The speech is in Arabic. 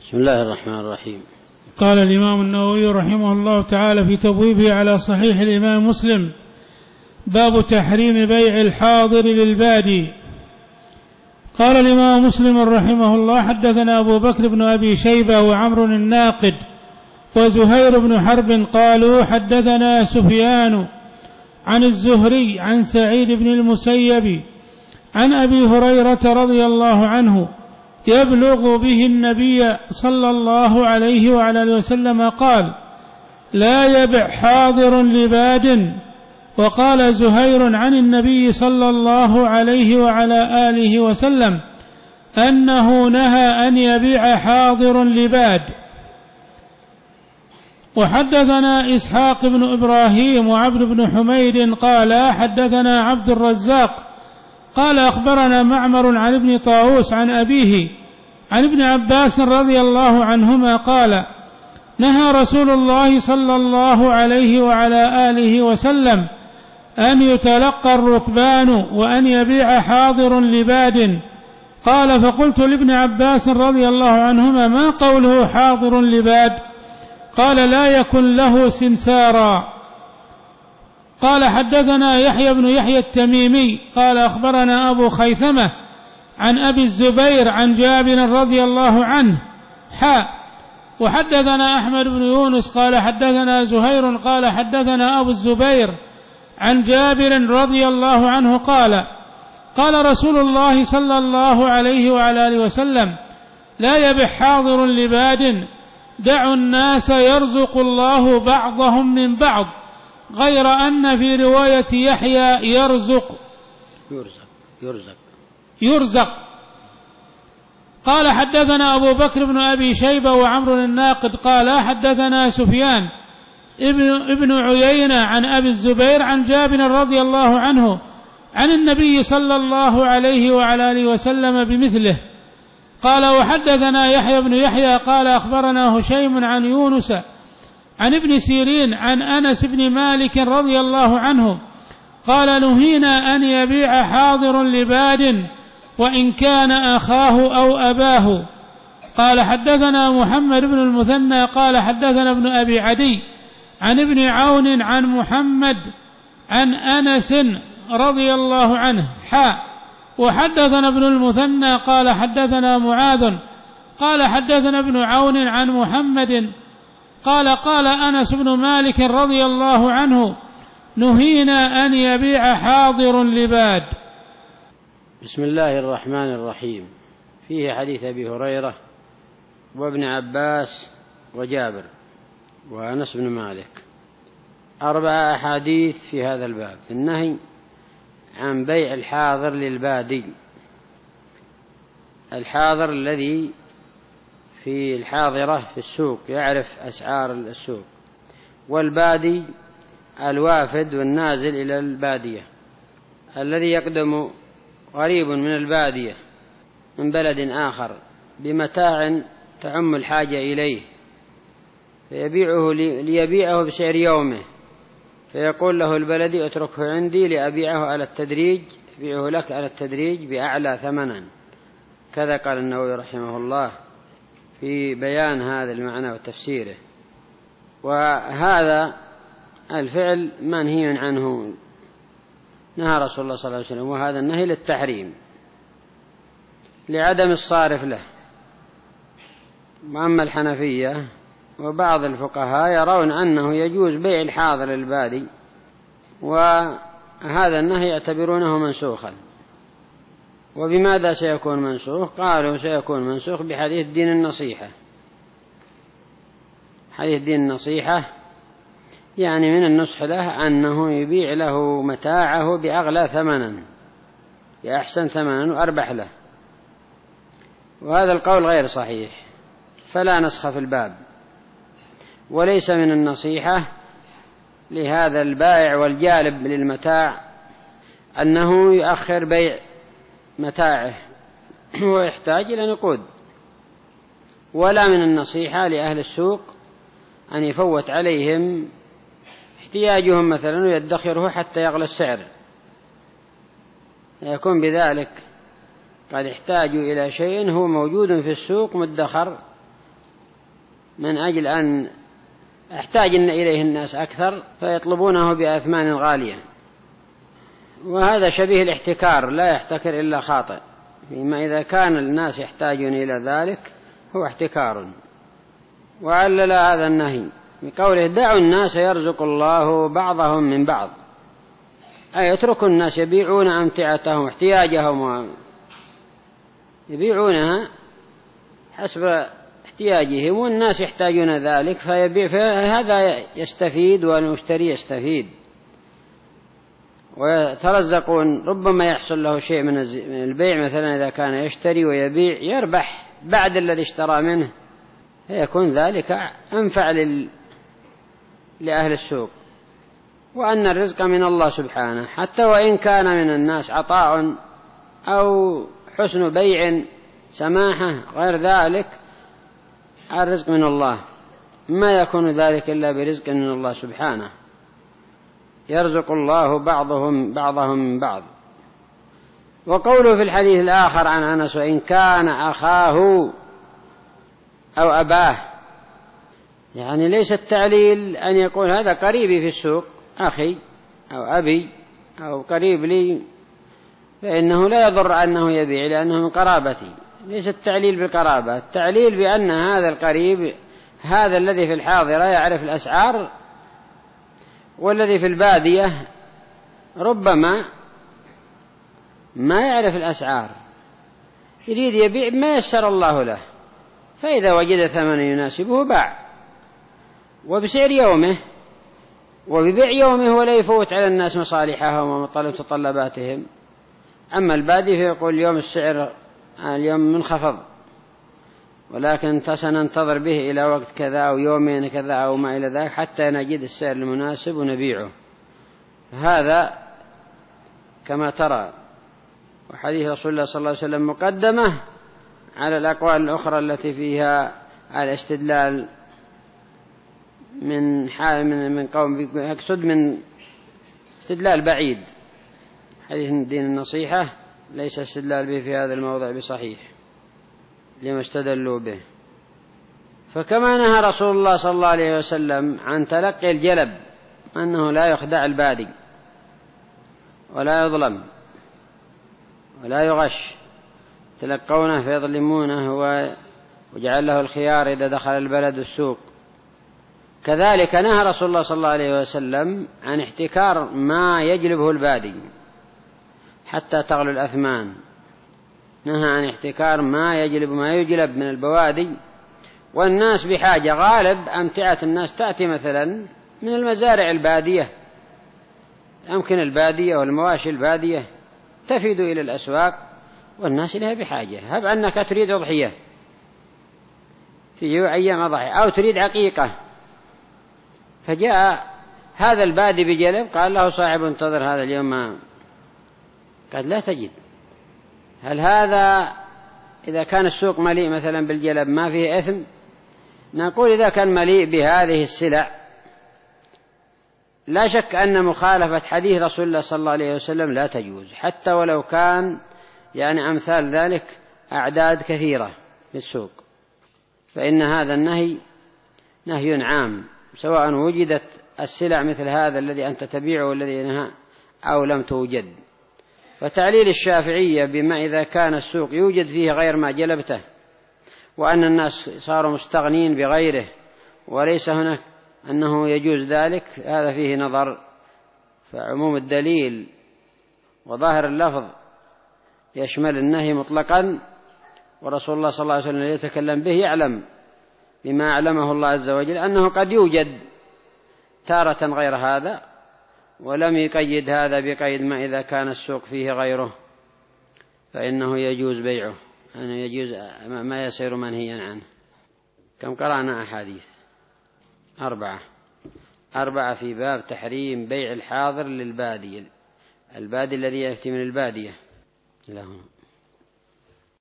بسم الله الرحمن الرحيم. قال الإمام النووي رحمه الله تعالى في تبويبه على صحيح الإمام مسلم: باب تحريم بيع الحاضر للبادي. قال الإمام مسلم رحمه الله: حدثنا أبو بكر بن أبي شيبة وعمر الناقد وزهير بن حرب قالوا حدثنا سفيان عن الزهري عن سعيد بن المسيب عن أبي هريرة رضي الله عنه يبلغ به النبي صلى الله عليه وعلى آله وسلم قال: لا يبع حاضر لباد. وقال زهير عن النبي صلى الله عليه وعلى آله وسلم أنه نهى أن يبيع حاضر لباد. وحدثنا إسحاق بن إبراهيم وعبد بن حميد قال حدثنا عبد الرزاق قال أخبرنا معمر عن ابن طاووس عن أبيه عن ابن عباس رضي الله عنهما قال: نهى رسول الله صلى الله عليه وعلى آله وسلم أن يتلقى الركبان وأن يبيع حاضر لباد. قال: فقلت لابن عباس رضي الله عنهما: ما قوله حاضر لباد؟ قال: لا يكن له سمسارا. قال: حدثنا يحيى بن يحيى التميمي قال أخبرنا أبو خيثمة عن أبي الزبير عن جابر رضي الله عنه وحدثنا أحمد بن يونس قال حدثنا زهير قال حدثنا أبو الزبير عن جابر رضي الله عنه قال: قال رسول الله صلى الله عليه وعلى آله وسلم: لا يبع حاضر لباد، دعوا الناس يرزق الله بعضهم من بعض، غير أن في رواية يحيى يرزق. قال: حدثنا أبو بكر بن أبي شيبة وعمر الناقد قال حدثنا سفيان ابن عيينة عن أبي الزبير عن جابر رضي الله عنه عن النبي صلى الله عليه وعلى آله وسلم بمثله. قال: وحدثنا يحيى بن يحيى قال أخبرنا هشيم عن يونس عن ابن سيرين عن أنس بن مالك رضي الله عنه قال: نهينا أن يبيع حاضر لباد وإن كان أخاه أو أباه. قال: حدثنا محمد بن المثنى قال حدثنا ابن أبي عدي عن ابن عون عن محمد عن أنس رضي الله عنه وحدثنا ابن المثنى قال حدثنا معاذ قال حدثنا ابن عون عن محمد قال أنس بن مالك رضي الله عنه: نهينا أن يبيع حاضر لباد. بسم الله الرحمن الرحيم. فيه حديث أبي هريرة وابن عباس وجابر وأنس بن مالك، 4 أحاديث في هذا الباب: النهي عن بيع الحاضر للبادي، الحاضر الذي في الحاضرة في السوق يعرف أسعار السوق، والبادي الوافد والنازل إلى البادية الذي يقدم غريب من البادية من بلد آخر بمتاع تعم الحاجة إليه ليبيعه بسعر يومه، فيقول له البلدي: اتركه عندي لأبيعه على التدريج، أبيعه لك على التدريج بأعلى ثمنا. كذا قال النووي رحمه الله في بيان هذا المعنى وتفسيره. وهذا الفعل منهي عنه، نهى رسول الله صلى الله عليه وسلم، وهذا النهي للتحريم لعدم الصارف له. وأما الحنفية وبعض الفقهاء يرون أنه يجوز بيع الحاضر للبادي، وهذا النهي يعتبرونه منسوخا. وبماذا سيكون منسوخ؟ قالوا سيكون منسوخ بحديث دين النصيحة. حديث دين النصيحة يعني من النصح له أنه يبيع له متاعه بأغلى ثمنا، بأحسن ثمنا وأربح له، وهذا القول غير صحيح، فلا نسخ في الباب. وليس من النصيحة لهذا البائع والجالب للمتاع أنه يؤخر بيع متاعه ويحتاج إلى نقود، ولا من النصيحة لأهل السوق أن يفوت عليهم احتياجهم مثلا ويدخره حتى يغلى السعر، يكون بذلك قد احتاجوا إلى شيء هو موجود في السوق مدخر من أجل أن احتاج إليه الناس أكثر فيطلبونه بأثمان غالية، وهذا شبيه الاحتكار، لا يحتكر إلا خاطئ، فيما إذا كان الناس يحتاجون إلى ذلك هو احتكار. وعلل هذا النهي بقوله دعوا الناس يرزق الله بعضهم من بعض، أي يترك الناس يبيعون أمتعتهم احتياجهم يبيعونها حسب احتياجهم، والناس يحتاجون ذلك فيبيع، فهذا يستفيد والمشتري يستفيد ويترزقون. ربما يحصل له شيء من البيع، مثلا إذا كان يشتري ويبيع يربح بعد الذي اشترى منه، فيكون ذلك أنفع لأهل السوق. وأن الرزق من الله سبحانه، حتى وإن كان من الناس عطاء أو حسن بيع سماحة غير ذلك، الرزق من الله، ما يكون ذلك إلا برزق من الله سبحانه، يرزق الله بعضهم من بعض. وقوله في الحديث الآخر عن أنس وإن كان أخاه أو أباه، يعني ليس التعليل أن يقول هذا قريبي في السوق أخي أو أبي أو قريب لي، فإنه لا يضر أنه يبيع لأنه من قرابتي، ليس التعليل بالقرابة، التعليل بأن هذا القريب هذا الذي في الحاضرة يعرف الأسعار، والذي في البادية ربما ما يعرف الأسعار، يريد يبيع ما يسر الله له، فإذا وجد ثمن يناسبه باع وبسعر يومه وببيع يومه، ولا يفوت على الناس مصالحهم ومتطلباتهم. أما البادي فيقول اليوم السعر اليوم منخفض، ولكن سننتظر به إلى وقت كذا أو يومين كذا أو ما إلى ذلك حتى نجد السعر المناسب ونبيعه. هذا كما ترى، وحديث رسول الله صلى الله عليه وسلم مقدمة على الأقوال الأخرى التي فيها الاستدلال من قوم، أقصد من استدلال بعيد. حديث دين النصيحة ليس استدلال به في هذا الموضع بصحيح لما استدلوا به. فكما نهى رسول الله صلى الله عليه وسلم عن تلقي الجلب، أنه لا يخدع البادي ولا يظلم ولا يغش، تلقونه فيظلمونه وجعل له الخيار إذا دخل البلد السوق. كذلك نهى رسول الله صلى الله عليه وسلم عن احتكار ما يجلبه البادي حتى تغلو الأثمان، نهى عن احتكار ما يجلب من البوادي، والناس بحاجة، غالب أمتعة الناس تأتي مثلا من المزارع البادية، أمكن البادية والمواشي البادية تفيد إلى الأسواق والناس لها بحاجة. هب أنك تريد أضحية في أيام أضحية أو تريد عقيقة، فجاء هذا البادي بجلب، قال له صاحب انتظر هذا اليوم ما قد لا تجد. هل هذا إذا كان السوق مليء مثلا بالجلب ما فيه إثم؟ نقول إذا كان مليء بهذه السلع لا شك أن مخالفة حديث رسول الله صلى الله عليه وسلم لا تجوز، حتى ولو كان يعني أمثال ذلك أعداد كثيرة في السوق، فإن هذا النهي نهي عام، سواء وجدت السلع مثل هذا الذي أنت تبيعه والذي نهى أو لم توجد. وتعليل الشافعية بما إذا كان السوق يوجد فيه غير ما جلبته وأن الناس صاروا مستغنين بغيره وليس هناك أنه يجوز ذلك، هذا فيه نظر. فعموم الدليل وظاهر اللفظ يشمل النهي مطلقا، ورسول الله صلى الله عليه وسلم يتكلم به يعلم بما أعلمه الله عز وجل أنه قد يوجد تارة غير هذا، ولم يقيد هذا بقيد ما إذا كان السوق فيه غيره فإنه يجوز بيعه، أنه يجوز ما يصير منهيا عنه. كم قرأنا أحاديث؟ 4 في باب تحريم بيع الحاضر للبادي، البادي الذي يأتي من البادية.